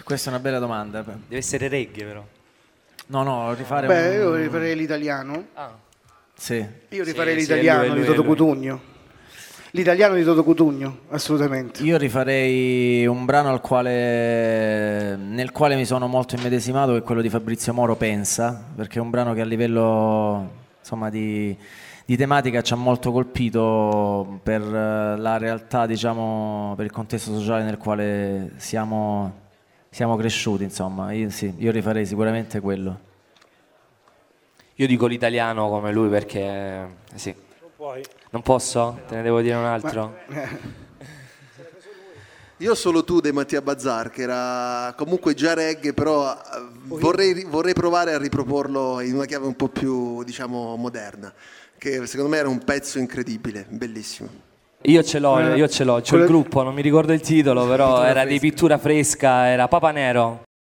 Questa è una bella domanda. Deve essere reggae però. No, rifare io rifarei l'italiano. Sì. Io rifarei Sì, l'italiano lui, di Toto Cutugno. L'italiano di Toto Cutugno, assolutamente. Io rifarei un brano nel quale mi sono molto immedesimato, che è quello di Fabrizio Moro, Pensa, perché è un brano che a livello, insomma, di tematica ci ha molto colpito per la realtà, diciamo, per il contesto sociale nel quale siamo cresciuti, insomma. Io rifarei sicuramente quello. Io dico l'italiano come lui perché sì. Non puoi. Non posso? Te ne devo dire un altro? Io solo tu dei Mattia Bazzar, che era comunque già reggae, però vorrei provare a riproporlo in una chiave un po' più, diciamo, moderna, che secondo me era un pezzo incredibile, bellissimo. Io ce l'ho, c'ho il gruppo, non mi ricordo il titolo, però era di Pittura Fresca, era Papa Nero.